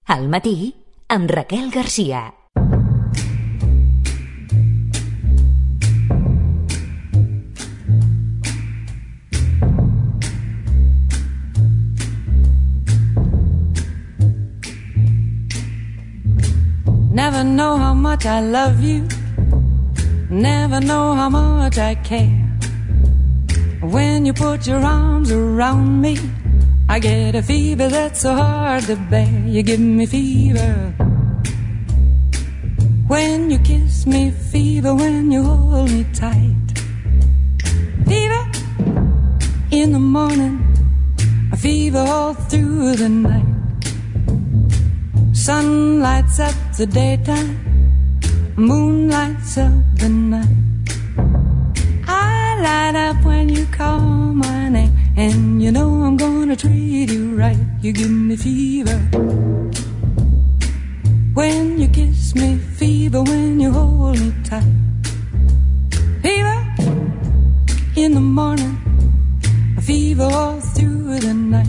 Al matí, amb Raquel Garcia. Never know how much I love you. Never know how much I care. When you put your arms around me, I get a fever that's so hard to bear. You give me fever when you kiss me, fever when you hold me tight. Fever in the morning, a fever all through the night. Sun lights up the daytime, moon lights up the night. I light up when you call my name, and you know I'm gonna treat you right. You give me fever when you kiss me, fever when you hold me tight. Fever in the morning, a fever all through the night.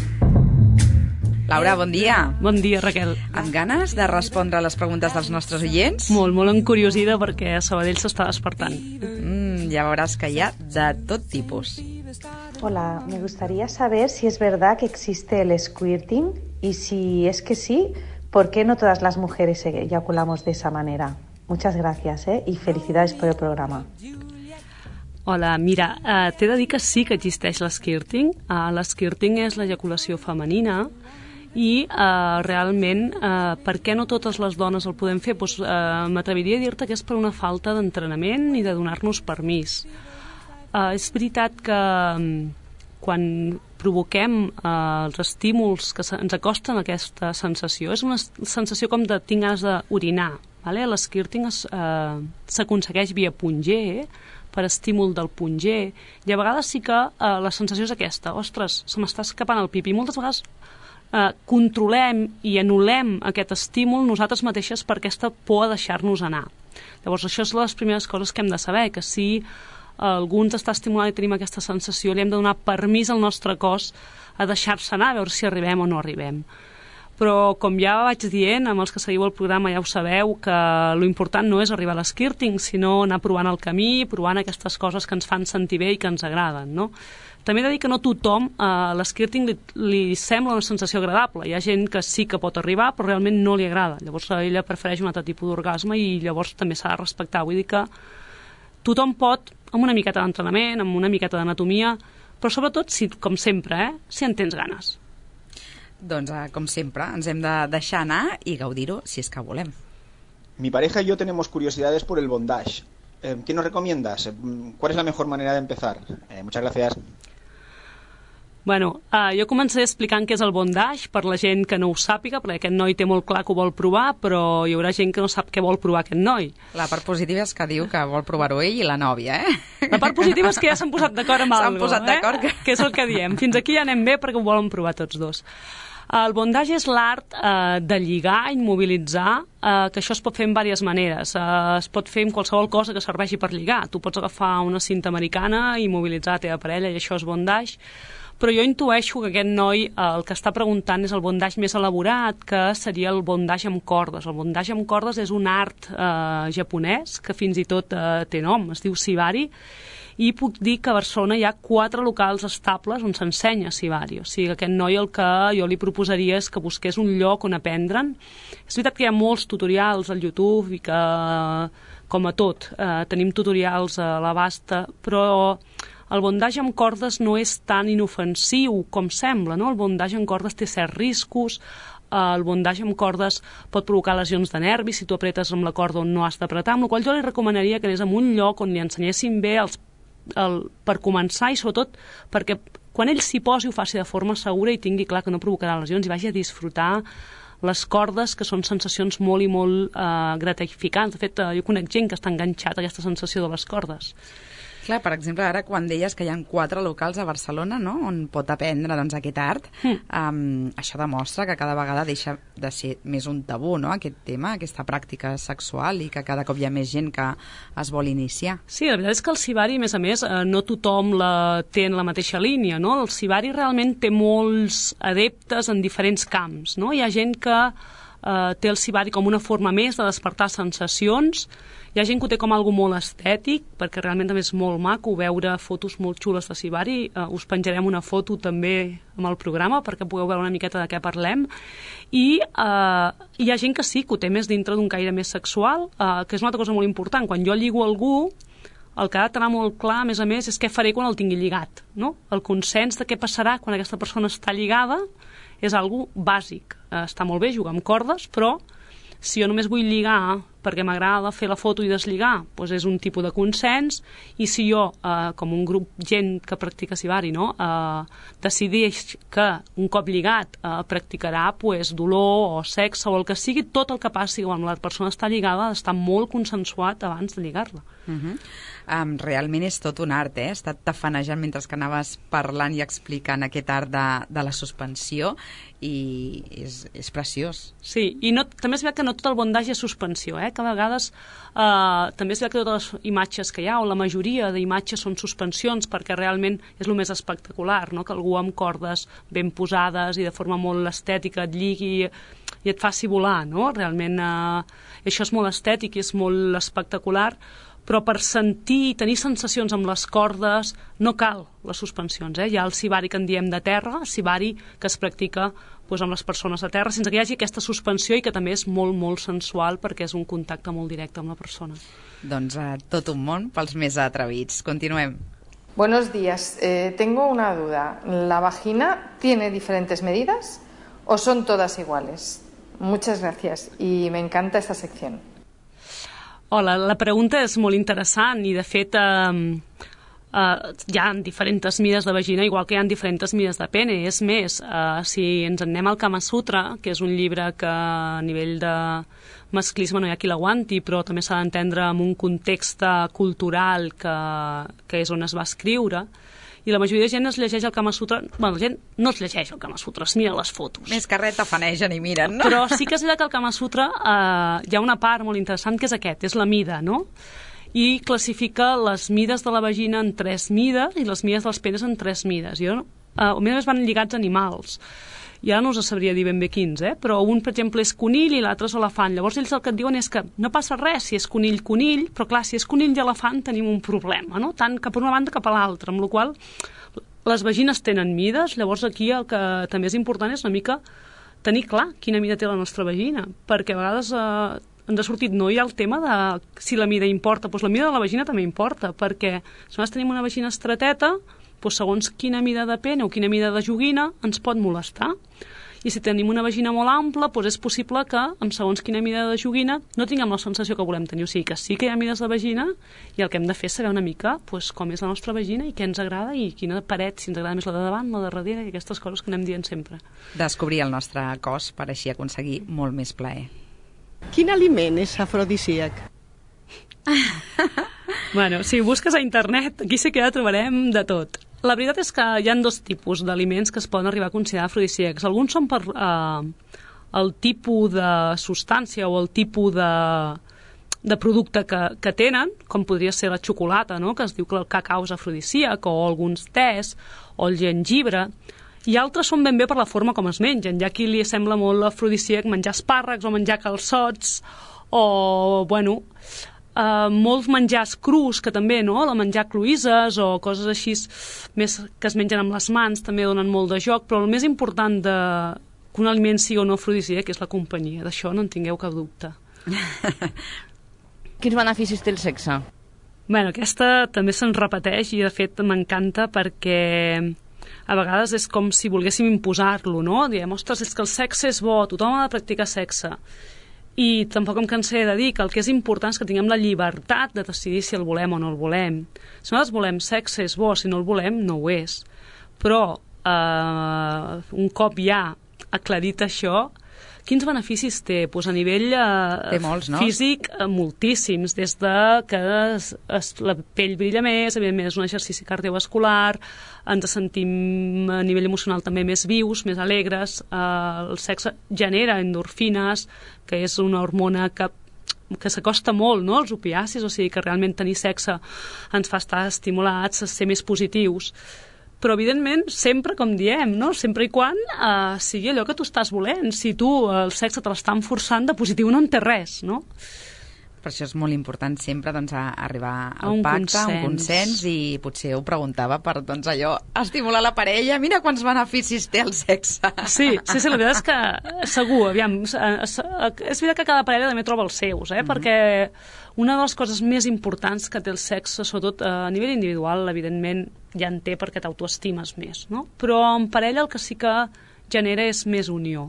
Laura, bon dia. Bon dia, Raquel. Amb ganes de respondre a les preguntes dels nostres oients? Molt encuriosida perquè a Sabadell s'està despertant. Ja veuràs que hi ha de tot tipus. Hola, me gustaría saber si es verdad que existe el squirting y si es que sí, ¿por qué no todas las mujeres eyaculamos de esa manera? Muchas gracias, y felicidades por el programa. Hola, mira, t'he de dir que sí que existeix l'esquirting. L'esquirting és l'ejaculació femenina i realment per què no totes les dones el podem fer? Doncs, m'atreviria a dir-te que és per una falta d'entrenament i de donar-nos permís. És veritat que quan provoquem els estímuls que ens acosten a aquesta sensació, és una sensació com de tinc ganes d'orinar. L'esquirting s'aconsegueix via punger, per estímul del punger, i a vegades sí que la sensació és aquesta: ostres, se m'està escapant el pipí. Moltes vegades controlem i anul·lem aquest estímul nosaltres mateixes per aquesta por a deixar-nos anar. Llavors això és les primeres coses que hem de saber, que si algú ens està estimulant i tenim aquesta sensació, li hem de donar permís al nostre cos a deixar-se anar, a veure si arribem o no arribem. Però, com ja vaig dient, amb els que seguiu el programa ja ho sabeu, que l'important no és arribar a l'esquirting, sinó anar provant el camí, provant aquestes coses que ens fan sentir bé i que ens agraden, no? També he de dir que no tothom a l'esquirting li sembla una sensació agradable. Hi ha gent que sí que pot arribar, però realment no li agrada. Llavors ella prefereix un altre tipus d'orgasme i llavors també s'ha de respectar. Vull dir que tothom pot, amb una miqueta d'entrenament, amb una miqueta d'anatomia, però sobretot, si, com sempre, si en tens ganes. Doncs, com sempre, ens hem de deixar anar i gaudir-ho si és que volem. Mi pareja y yo tenemos curiosidades por el bondage. ¿Qué nos recomiendas? ¿Cuál es la mejor manera de empezar? Muchas gracias. Bueno, jo començaré explicant què és el bondage per la gent que no ho sàpiga, perquè aquest noi té molt clar que ho vol provar, però hi haurà gent que no sap què vol provar aquest noi. La part positiva és que diu que vol provar-ho ell i la nòvia, La part positiva és que ja s'han posat d'acord amb S'han posat d'acord que és el que diem. Fins aquí ja anem bé perquè ho volen provar tots dos. El bondage és l'art de lligar, immobilitzar, que això es pot fer en diverses maneres. Es pot fer amb qualsevol cosa que serveixi per lligar. Tu pots agafar una cinta americana i immobilitzar la teva parella, i això és bondage. Però jo intueixo que aquest noi el que està preguntant és el bondage més elaborat, que seria el bondage amb cordes. El bondage amb cordes és un art japonès que fins i tot té nom, es diu Shibari, i puc dir que a Barcelona hi ha 4 locals estables on s'ensenya Shibari. O sigui, aquest noi el que jo li proposaria és que busqués un lloc on aprendre'n. És veritat que hi ha molts tutorials al YouTube i que, com a tot, tenim tutorials a l'abast, però el bondage amb cordes no és tan inofensiu com sembla, no? El bondage amb cordes té certs riscos, el bondage amb cordes pot provocar lesions de nervis si tu apretes amb la corda on no has d'apretar, amb la qual jo li recomanaria que anés a un lloc on li ensenyessin bé per començar, i sobretot perquè quan ell s'hi posi ho faci de forma segura i tingui clar que no provocarà lesions i vagi a disfrutar les cordes, que són sensacions molt i molt gratificants. De fet, jo conec gent que està enganxat a aquesta sensació de les cordes. Clar, per exemple, ara quan deies que hi ha 4 locals a Barcelona, no?, on pot aprendre aquest art, això demostra que cada vegada deixa de ser més un tabú, no?, aquest tema, aquesta pràctica sexual, i que cada cop hi ha més gent que es vol iniciar. Sí, la veritat és que el Civari, a més, no tothom té en la mateixa línia, no? El Civari realment té molts adeptes en diferents camps, no? Hi ha gent que té el Civari com una forma més de despertar sensacions. Hi ha gent que ho té com algo molt estètic, perquè realment també és molt maco veure fotos molt xules de Civari. Us penjarem una foto també amb el programa perquè pugueu veure una miqueta de què parlem. I hi ha gent que sí, que ho té més dintre d'un caire més sexual, que és una altra cosa molt important. Quan jo lligo algú, el que ha de tenir molt clar, a més, és què faré quan el tingui lligat, no? El consens de què passarà quan aquesta persona està lligada és algo bàsic. Està molt bé jugar amb cordes, però si jo només vull lligar perquè m'agrada fer la foto i deslligar, doncs és un tipus de consens, i si jo, com un grup gent que practica Civari, no, decideix que un cop lligat practicarà dolor o sexe o el que sigui, tot el que passi quan la persona està lligada ha d'estar molt consensuat abans de lligar-la. Realment és tot un art, He estat tafanejant mentre que anaves parlant i explicant aquest art de la suspensió, i és preciós. Sí, i també és veritat que no tot el bondage és suspensió, que a vegades també és veritat que totes les imatges que hi ha, o la majoria d'imatges són suspensions, perquè realment és el més espectacular, no? Que algú amb cordes ben posades i de forma molt estètica et lligui i et faci volar, no? Realment això és molt estètic i és molt espectacular, però per sentir i tenir sensacions amb les cordes no cal les suspensions. Hi ha el Civari que en diem de terra, Civari que es practica amb les persones de terra, sense que hi hagi aquesta suspensió, i que també és molt, molt sensual perquè és un contacte molt directe amb la persona. Doncs tot un món pels més atrevits. Continuem. Buenos días. Tengo una duda. ¿La vagina tiene diferentes medidas o son todas iguales? Muchas gracias y me encanta esta sección. Hola, la pregunta és molt interessant i, de fet, hi ha diferents mides de vagina, igual que hi ha diferents mides de pene. És més, si ens en anem al Kama Sutra, que és un llibre que a nivell de masclisme no hi ha qui l'aguanti, però també s'ha d'entendre en un context cultural que és on es va escriure, i la majoria de gent es llegeix el Kama Sutra. Bueno, la gent no es llegeix el Kama Sutra, es mira les fotos. Més que res tafanegen i miren, no? Però sí que és veritat que al Kama Sutra hi ha una part molt interessant que és la mida, no? I classifica les mides de la vagina en 3 mides i les mides dels penes en 3 mides. A més van lligats a animals. I ara no us sabria dir ben bé quins, però un, per exemple, és conill i l'altre és elefant. Llavors ells el que et diuen és que no passa res si és conill, però clar, si és conill i elefant tenim un problema, no? Tant cap a una banda cap a l'altra, amb la qual les vagines tenen mides. Llavors aquí el que també és important és una mica tenir clar quina mida té la nostra vagina, perquè a vegades ens ha sortit, no hi ha el tema de si la mida importa, doncs la mida de la vagina també importa, perquè si nosaltres tenim una vagina estreteta, doncs segons quina mida de pene o quina mida de joguina ens pot molestar. I si tenim una vagina molt ampla, doncs és possible que amb segons quina mida de joguina no tinguem la sensació que volem tenir. O sigui que sí que hi ha mides de vagina, i el que hem de fer és saber una mica com és la nostra vagina i què ens agrada i quina paret, si ens agrada més la de davant, la de darrere, i aquestes coses que anem dient sempre. Descobrir el nostre cos per així aconseguir molt més plaer. Quin aliment és afrodisíac? Bueno, si busques a internet, aquí sí que ja trobarem de tot. La veritat és que hi ha 2 tipus d'aliments que es poden arribar a considerar afrodisíacs. Alguns són per el tipus de substància o el tipus de producte que tenen, com podria ser la xocolata, no? Que es diu que el cacau és afrodisíac, o alguns tés, o el jengibre. I altres són ben bé per la forma com es mengen. Hi ha qui li sembla molt afrodisíac menjar espàrrecs o menjar calçots, o, molts menjars crus, que també, no? De menjar cloïsses o coses així més que es mengen amb les mans també donen molt de joc, però el més important que un aliment sigui o no afrodisíac és la companyia. D'això no en tingueu cap dubte. Quins beneficis té el sexe? Aquesta també se'n repeteix i de fet m'encanta, perquè a vegades és com si volguéssim imposar-lo, no? Diem, ostres, és que el sexe és bo, tothom ha de practicar sexe. I tampoc em cansaré de dir que el que és important és que tinguem la llibertat de decidir si el volem o no el volem. Si nosaltres volem sexe és bo, si no el volem no ho és. Però un cop ja aclarit això, Quins beneficis té? Pues a nivell té molts, no? físic, moltíssims, des de que la pell brilla més, evidentment és un exercici cardiovascular, ens sentim a nivell emocional també més vius, més alegres, el sexe genera endorfines, que és una hormona que s'acosta molt, no?, als opiacis, o sigui que realment tenir sexe ens fa estar estimulats, ser més positius. Però, evidentment, sempre, com diem, no?, sempre i quan sigui allò que tu estàs volent. Si tu el sexe te l'estan forçant, de positiu no en té res, no? Per això és molt important sempre doncs, arribar al un pacte, a un consens, i potser ho preguntava per doncs, allò, estimular la parella, mira quants beneficis té el sexe. Sí, la veritat és que segur, aviam, és veritat que cada parella també troba els seus, perquè una de les coses més importants que té el sexe, sobretot a nivell individual, evidentment, ja en té perquè t'autoestimes més, no? Però en parella el que sí que genera és més unió.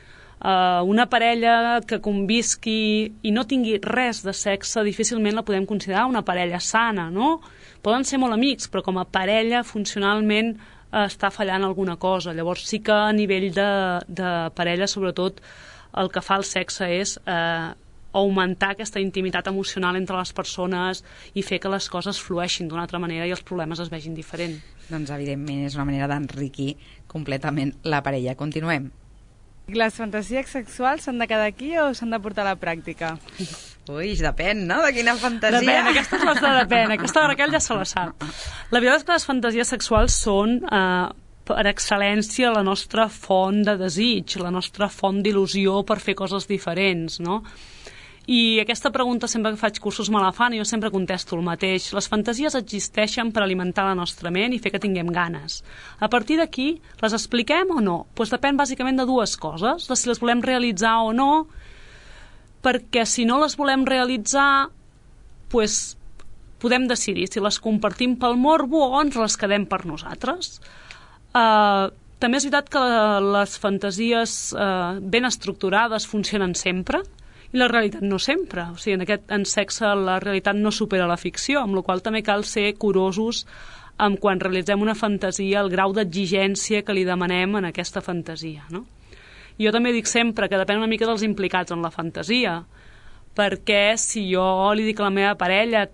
Una parella que convisqui i no tingui res de sexe difícilment la podem considerar una parella sana, no? Poden ser molt amics, però com a parella funcionalment està fallant alguna cosa. Llavors sí que a nivell de parella, sobretot, el que fa el sexe és augmentar aquesta intimitat emocional entre les persones i fer que les coses flueixin d'una altra manera i els problemes es vegin diferent. Doncs evidentment és una manera d'enriquir completament la parella. Continuem. Les fantasies sexuals s'han de quedar aquí o s'han de portar a la pràctica? Ui, depèn, no?, de quina fantasia. Depèn, aquesta és la de depèn, aquesta de Raquel ja se la sap. La veritat és que les fantasies sexuals són, per excel·lència, la nostra font de desig, la nostra font d'il·lusió per fer coses diferents, no? I aquesta pregunta, sempre que faig cursos me la fan i jo sempre contesto el mateix. Les fantasies existeixen per alimentar la nostra ment i fer que tinguem ganes. A partir d'aquí, les expliquem o no? Doncs depèn bàsicament de dues coses, de si les volem realitzar o no, perquè si no les volem realitzar, doncs podem decidir si les compartim pel morbo o ens les quedem per nosaltres. També és veritat que les fantasies ben estructurades funcionen sempre, i la realitat no sempre. O sigui, en sexe la realitat no supera la ficció, amb la qual també cal ser curosos amb quan realitzem una fantasia, el grau d'exigència que li demanem en aquesta fantasia, no? Jo també dic sempre que depèn una mica dels implicats en la fantasia, perquè si jo li dic a la meva parella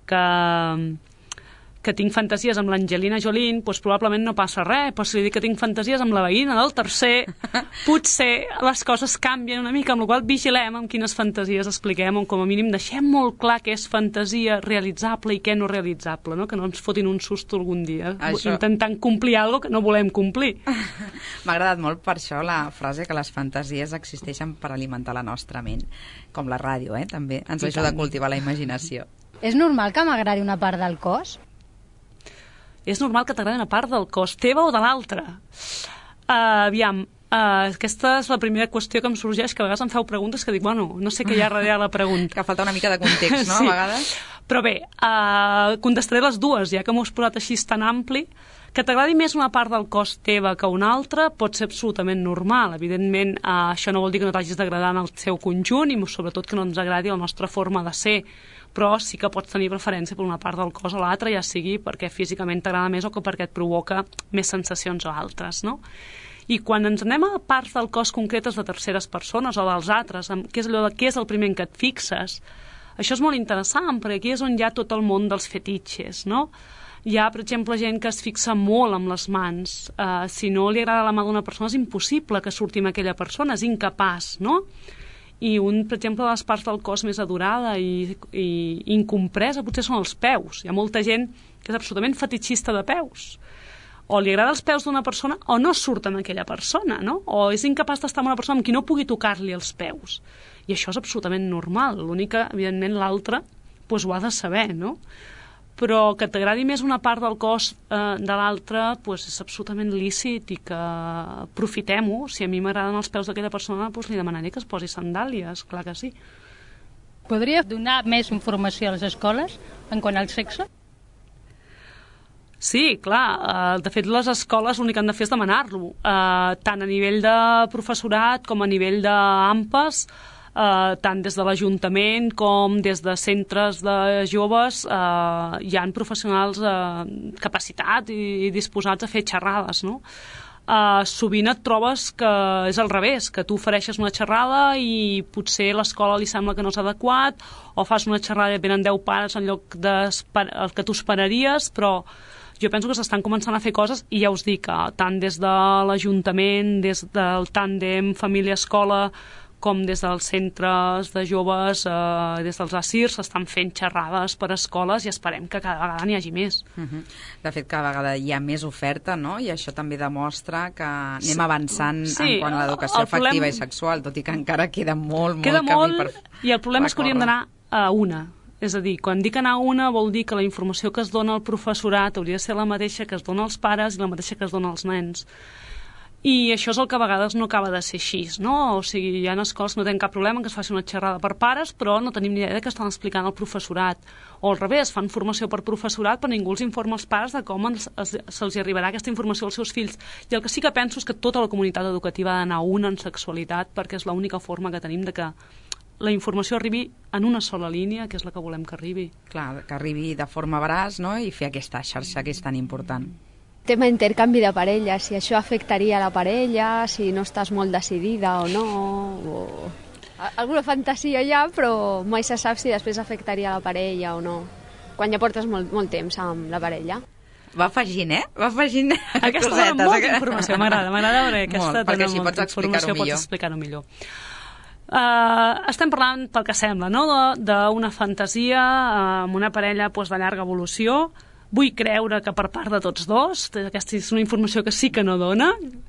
que tinc fantasies amb l'Angelina Jolie, doncs probablement no passa res, però si li dic que tinc fantasies amb la veïna del tercer, potser les coses canvien una mica, amb la qual vigilem amb quines fantasies expliquem, o com a mínim deixem molt clar què és fantasia realitzable i què no realitzable, no? Que no ens fotin un susto algun dia, intentant complir alguna cosa que no volem complir. M'ha agradat molt per això la frase que les fantasies existeixen per alimentar la nostra ment, com la ràdio, també ens ajuda a cultivar la imaginació. És normal que m'agradi una part del cos? És normal que t'agradi una part del cos, teva o de l'altra. Aviam, aquesta és la primera qüestió que em sorgeix, que a vegades em feu preguntes que dic, bueno, no sé què hi ha darrere la pregunta. Que falta una mica de context, no, sí. A vegades? Però bé, contestaré les dues, ja que m'ho has posat així tan ampli. Que t'agradi més una part del cos teva que una altra pot ser absolutament normal. Evidentment, això no vol dir que no t'hagis d'agradar en el seu conjunt i sobretot que no ens agradi la nostra forma de ser, però sí que pots tenir preferència per una part del cos o l'altra, ja sigui perquè físicament t'agrada més o que perquè et provoca més sensacions o altres, no? I quan ens anem a parts del cos concretes de terceres persones o dels altres, què és el primer en què et fixes, això és molt interessant, perquè aquí és on hi ha tot el món dels fetitxes, no? Hi ha, per exemple, gent que es fixa molt amb les mans. Si no li agrada la mà d'una persona és impossible que surti amb aquella persona, és incapaç, no? I per exemple, de les parts del cos més adorada i incompresa potser són els peus. Hi ha molta gent que és absolutament fetitxista de peus. O li agrada els peus d'una persona o no surt amb aquella persona, no? O és incapaç d'estar amb una persona amb qui no pugui tocar-li els peus. I això és absolutament normal. L'únic que, evidentment, l'altre doncs ho ha de saber, no? Però que t'agradi més una part del cos de l'altra doncs és absolutament lícit i que aprofitem-ho. Si a mi m'agraden els peus d'aquella persona, doncs li demanaré que es posi sandàlies, clar que sí. Podria donar més informació a les escoles en quant al sexe? Sí, clar. De fet, les escoles l'únic que han de fer és demanar-lo. Tant a nivell de professorat com a nivell d'AMPAs, tant des de l'Ajuntament com des de centres de joves hi ha professionals capacitats i disposats a fer xerrades, no? sovint et trobes que és al revés, que tu ofereixes una xerrada i potser l'escola li sembla que no és adequat, o fas una xerrada i venen 10 pares en lloc el que tu esperaries, però jo penso que s'estan començant a fer coses i ja us dic, tant des de l'Ajuntament, des del tàndem família-escola, com des dels centres de joves, des dels ASIRs, s'estan fent xerrades per escoles i esperem que cada vegada n'hi hagi més. De fet, cada vegada hi ha més oferta, no? I això també demostra que anem avançant en quant a l'educació afectiva i sexual, tot i que encara queda molt camí per i el problema és que hauríem d'anar a una. És a dir, quan dic anar a una vol dir que la informació que es dona al professorat hauria de ser la mateixa que es dona als pares i la mateixa que es dona als nens. I això és el que a vegades no acaba de ser així, no? O sigui, hi ha escoles que no tenen cap problema que es faci una xerrada per pares, però no tenim ni idea de què estan explicant al professorat. O al revés, fan formació per professorat, però ningú els informa als pares de com se'ls arribarà aquesta informació als seus fills. I el que sí que penso és que tota la comunitat educativa ha d'anar una en sexualitat, perquè és l'única forma que tenim de que la informació arribi en una sola línia, que és la que volem que arribi. Clar, que arribi de forma veraç, no? I fer aquesta xarxa que és tan important. Tema intercanvi de parella, si això afectaria la parella, si no estàs molt decidida o no, o... Alguna fantasia hi ha, però mai se sap si després afectaria la parella o no, quan ja portes molt temps amb la parella. Va afegint, Va afegint aquesta cosetes. Molta informació, m'agrada perquè aquesta perquè així pots explicar-ho millor. Estem parlant, pel que sembla, no? D'una fantasia amb una parella de llarga evolució. Vull creure que per part de tots dos, aquesta és una informació que sí que no dona,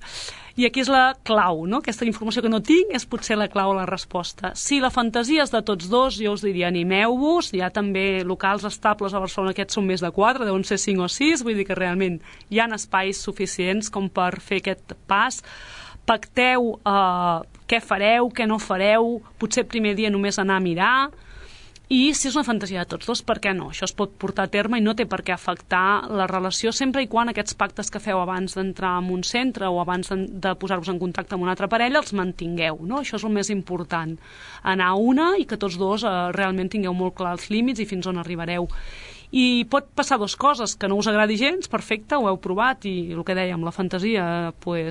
i aquí és la clau, no? Aquesta informació que no tinc és potser la clau a la resposta. Si la fantasia és de tots dos, jo us diria animeu-vos, hi ha també locals estables a Barcelona, aquests són més de 4, deuen ser 5 o 6, vull dir que realment hi ha espais suficients com per fer aquest pas. Pacteu què fareu, què no fareu, potser el primer dia només anar a mirar. I si és una fantasia de tots dos, per què no? Això es pot portar a terme i no té per què afectar la relació sempre i quan aquests pactes que feu abans d'entrar en un centre o abans de posar-vos en contacte amb una altra parella els mantingueu, no? Això és el més important. Anar a una i que tots dos realment tingueu molt clar els límits i fins on arribareu. I pot passar dues coses, que no us agradi gens, perfecte, ho heu provat i el que dèiem, la fantasia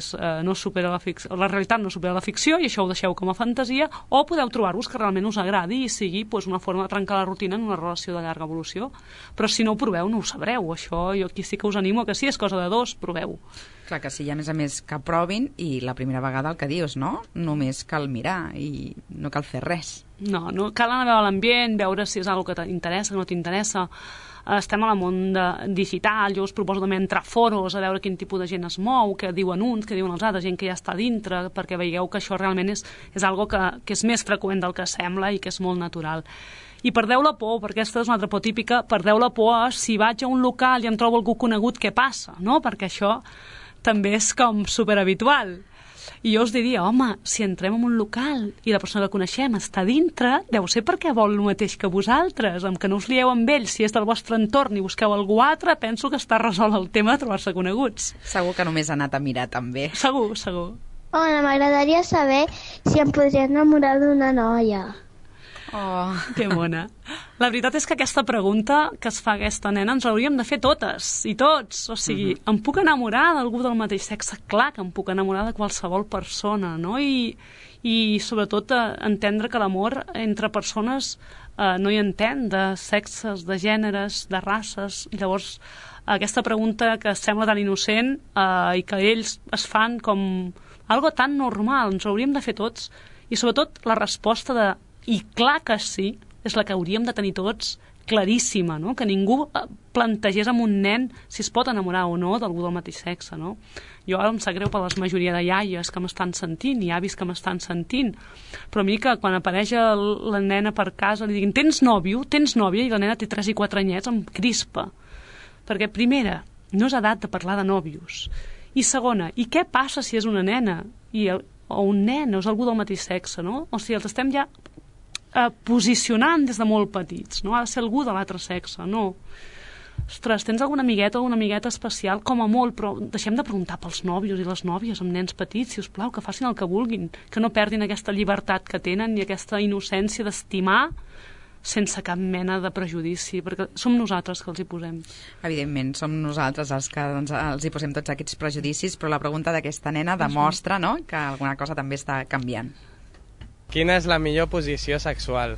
no supera la realitat no supera la ficció i això ho deixeu com a fantasia, o podeu trobar-vos que realment us agradi i sigui una forma de trencar la rutina en una relació de llarga evolució. Però si no ho proveu no ho sabreu, això jo aquí sí que us animo que si és cosa de dos, proveu. Clar que sí, a més que provin i la primera vegada el que dius, no? Només cal mirar i no cal fer res. No cal anar a veure l'ambient, veure si és una cosa que t'interessa, que no t'interessa. Estem al món digital, jo us proposo també entrar a foros, a veure quin tipus de gent es mou, què diuen uns, què diuen els altres, gent que ja està dintre, perquè veieu que això realment és algo que és més freqüent del que sembla i que és molt natural. I perdeu la por, perquè aquesta és una altra por típica, perdeu la por a si vaig a un local i em trobo algú conegut, què passa, no? Perquè això també és com superhabitual. I jo us diria, home, si entrem en un local i la persona que coneixem està dintre, deu ser perquè vol el mateix que vosaltres, amb que no us lieu amb ell, si és del vostre entorn i busqueu algú altre, penso que està resolt el tema de trobar-se coneguts. Segur que només ha anat a mirar també. Segur. Hola, m'agradaria saber si em podria enamorar d'una noia. Oh, que bona. La veritat és que aquesta pregunta que es fa aquesta nena ens l'hauríem de fer totes i tots. O sigui, em puc enamorar d'algú del mateix sexe? Clar que em puc enamorar de qualsevol persona, no? I sobretot entendre que l'amor entre persones no hi entén de sexes, de gèneres, de races. Llavors, aquesta pregunta que sembla tan innocent i que ells es fan com algo tan normal, ens l'hauríem de fer tots. I sobretot la resposta de i clar que sí, és la que hauríem de tenir tots claríssima, no? Que ningú plantegés amb un nen si es pot enamorar o no d'algú del mateix sexe, no? Jo ara em sap greu per la majoria de iaies que m'estan sentint i avis que m'estan sentint, però a mi que quan apareix la nena per casa li diguin tens nòvio, tens nòvia, i la nena té 3 i 4 anyets, em crispa. Perquè primera, no és edat de parlar de nòvios, i segona, i què passa si és una nena o un nen o és algú del mateix sexe, no? O sigui, els estem ja posicionant des de molt petits, no? Ha de ser algú de l'altre sexe, no. Ostres, tens alguna amigueta o una amigueta especial? Com a molt, però deixem de preguntar pels nòvios i les nòvies amb nens petits, si us plau, que facin el que vulguin, que no perdin aquesta llibertat que tenen i aquesta innocència d'estimar sense cap mena de prejudici, perquè som nosaltres que els hi posem. Evidentment, som nosaltres els que els hi posem tots aquests prejudicis, però la pregunta d'aquesta nena demostra, no?, que alguna cosa també està canviant. Quina és la millor posició sexual?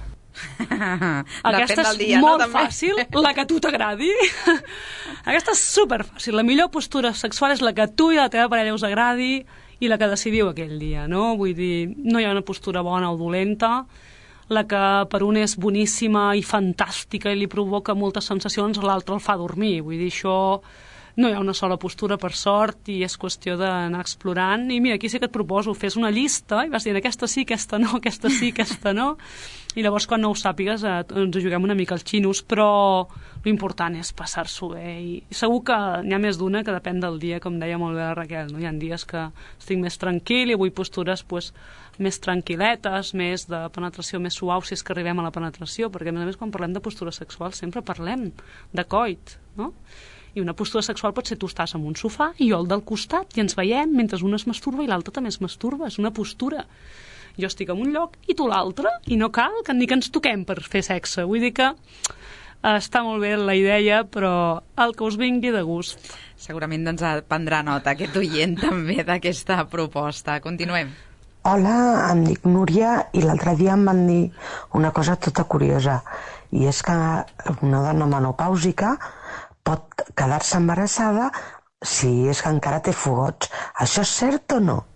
Aquesta és molt fàcil, la que a tu t'agradi. Aquesta és superfàcil. La millor postura sexual és la que a tu i a la teva parella us agradi i la que decidiu aquell dia, no? Vull dir, no hi ha una postura bona o dolenta. La que per un és boníssima i fantàstica i li provoca moltes sensacions, l'altra el fa dormir. Vull dir, això no hi ha una sola postura, per sort, i és qüestió d'anar explorant. I mira, aquí sí que et proposo, fes una llista i vas dient aquesta sí, aquesta no, aquesta sí, aquesta no. I llavors, quan no ho sàpigues, ens juguem una mica als xinos, però l'important és passar-s'ho bé. I segur que n'hi ha més d'una que depèn del dia, com deia molt bé la Raquel, no? Hi ha dies que estic més tranquil i vull postures més tranquil·letes, més de penetració més suau, si és que arribem a la penetració, perquè a més quan parlem de postura sexual sempre parlem de coit, no? I una postura sexual pot ser tu estàs en un sofà i jo al del costat i ens veiem mentre un es masturba i l'altre també es masturba, és una postura. Jo estic en un lloc i tu l'altre i no cal ni que ens toquem per fer sexe. Vull dir que està molt bé la idea, però el que us vingui de gust. Segurament doncs prendrà nota aquest oient també d'aquesta proposta. Continuem. Hola, em dic Núria i l'altre dia em van dir una cosa tota curiosa i és que una dona menopàusica pot quedar-se embarassada si és que encara té fogots. Això és cert o no?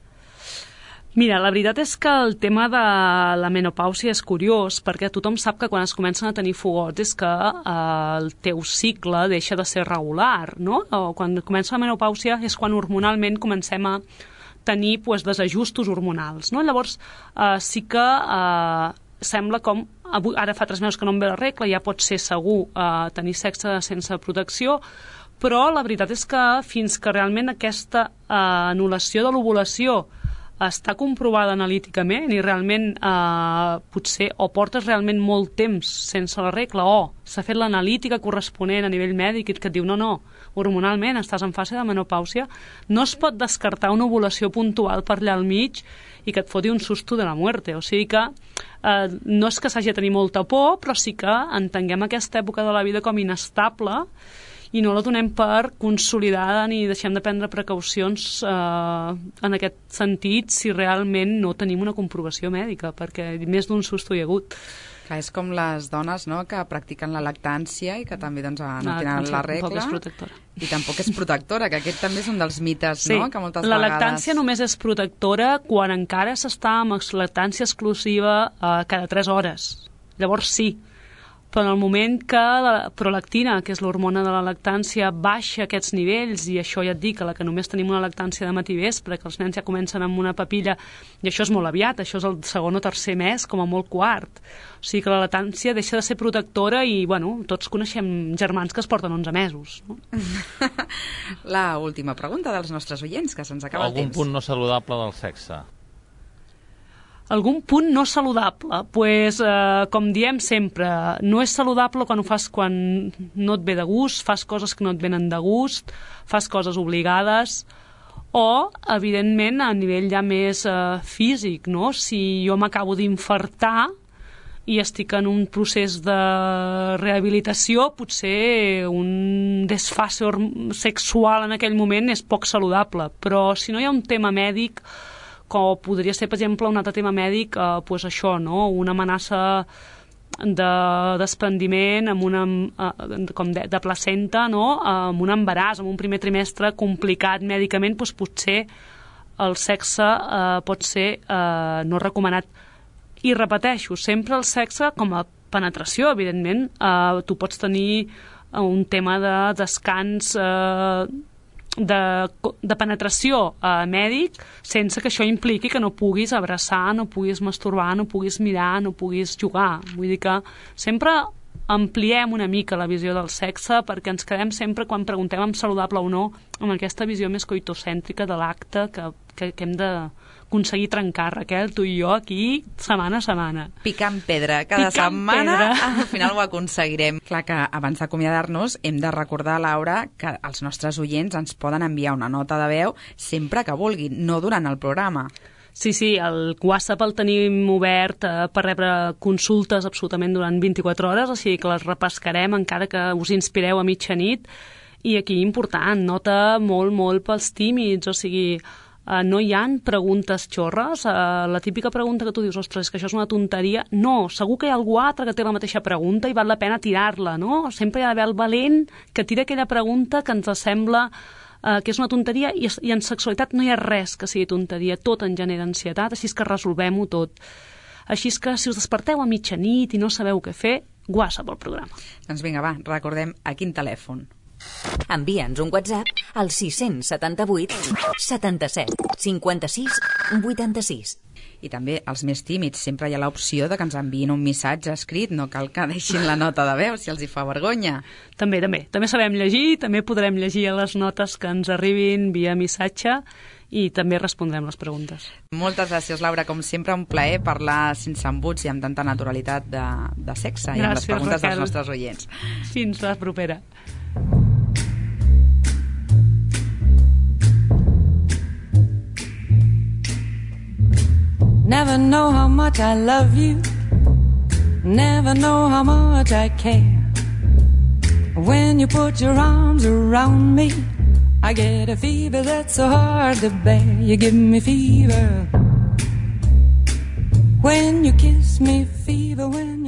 Mira, la veritat és que el tema de la menopàusia és curiós perquè tothom sap que quan es comencen a tenir fogots és que el teu cicle deixa de ser regular, no? O quan comença la menopàusia és quan hormonalment comencem a tenir desajustos hormonals, no? Llavors sí que sembla com ara fa 3 mesos que no em ve la regla, ja pot ser segur tenir sexe sense protecció, però la veritat és que fins que realment aquesta anul·lació de l'ovulació està comprovada analíticament i realment potser o portes realment molt temps sense la regla o s'ha fet l'analítica corresponent a nivell mèdic i que et diu no, hormonalment estàs en fase de menopàusia, no es pot descartar una ovulació puntual per allà al mig i que et foti un susto de la muerte. O sigui que no és que s'hagi de tenir molta por, però sí que entenguem aquesta època de la vida com inestable i no la donem per consolidada ni deixem de prendre precaucions en aquest sentit si realment no tenim una comprovació mèdica, perquè més d'un susto hi ha hagut. Clar, és com les dones, no?, que practiquen la lactància i que també no tenen la regla i tampoc és protectora, que aquest també és un dels mites, no?, que moltes vegades... La lactància només és protectora quan encara s'està amb lactància exclusiva cada 3 hores. Llavors sí, però en el moment que la prolactina, que és l'hormona de la lactància, baixa aquests nivells, i això ja et dic, que només tenim una lactància de matí vespre, que els nens ja comencen amb una papilla, i això és molt aviat, això és el 2o 3è mes, com a molt 4. O sigui que la lactància deixa de ser protectora i, bueno, tots coneixem germans que es porten 11 mesos. No? La última pregunta dels nostres oients, que se'ns acaba el temps. Algun punt no saludable del sexe? Algun punt no saludable? Pues, com diem sempre, no és saludable quan ho fas quan no et ve de gust, fas coses que no et venen de gust, fas coses obligades, o, evidentment, a nivell ja més físic, no? Si jo m'acabo d'infartar i estic en un procés de rehabilitació, potser un desfase sexual en aquell moment és poc saludable, però si no hi ha un tema mèdic, com podria ser, per exemple, un altre tema mèdic, pues això, no? Una amenaça de desprendiment amb una, com de placenta, no? Amb un embaràs, amb un primer trimestre complicat mèdicament, pues potser el sexe pot ser no recomanat. I repeteixo, sempre el sexe com a penetració, evidentment, tu pots tenir un tema de descans de penetració mèdic sense que això impliqui que no puguis abraçar, no puguis masturbar, no puguis mirar, no puguis jugar. Vull dir que sempre ampliem una mica la visió del sexe perquè ens quedem sempre, quan preguntem amb saludable o no, amb aquesta visió més coitocèntrica de l'acte que hem d'aconseguir trencar, Raquel, tu i jo aquí, setmana a setmana. Picant pedra, cada setmana al final ho aconseguirem. Clar que abans d'acomiadar-nos hem de recordar, Laura, que els nostres oients ens poden enviar una nota de veu sempre que vulguin, no durant el programa. Sí, el WhatsApp el tenim obert per rebre consultes absolutament durant 24 hores, o sigui que les repescarem encara que us inspireu a mitjanit. I aquí important, nota molt pels tímids, o sigui, no hi ha preguntes xorres. La típica pregunta que tu dius, ostres, és que això és una tonteria. No, segur que hi ha algú altre que té la mateixa pregunta i val la pena tirar-la, no? Sempre hi ha d'haver el valent que tira aquella pregunta que ens sembla que és una tonteria, i en sexualitat no hi ha res que sigui tonteria, tot en genera ansietat, així és que resolvem-ho tot. Així és que si us desperteu a mitjanit i no sabeu què fer, WhatsApp al programa. Doncs vinga, va, recordem a quin telèfon. Envia'ns un WhatsApp al 678 77 56 86. I també els més tímids, sempre hi ha l'opció de que ens enviïn un missatge escrit, no cal que deixin la nota de veu si els hi fa vergonya. També sabem llegir, també podrem llegir les notes que ens arribin via missatge i també respondrem les preguntes. Moltes gràcies, Laura, com sempre un plaer parlar sense embuts i amb tanta naturalitat de sexe. Gràcies, i amb les preguntes Raquel. Dels nostres oients. Fins la propera. Never know how much I love you. Never know how much I care. When you put your arms around me, I get a fever that's so hard to bear. You give me fever when you kiss me, fever when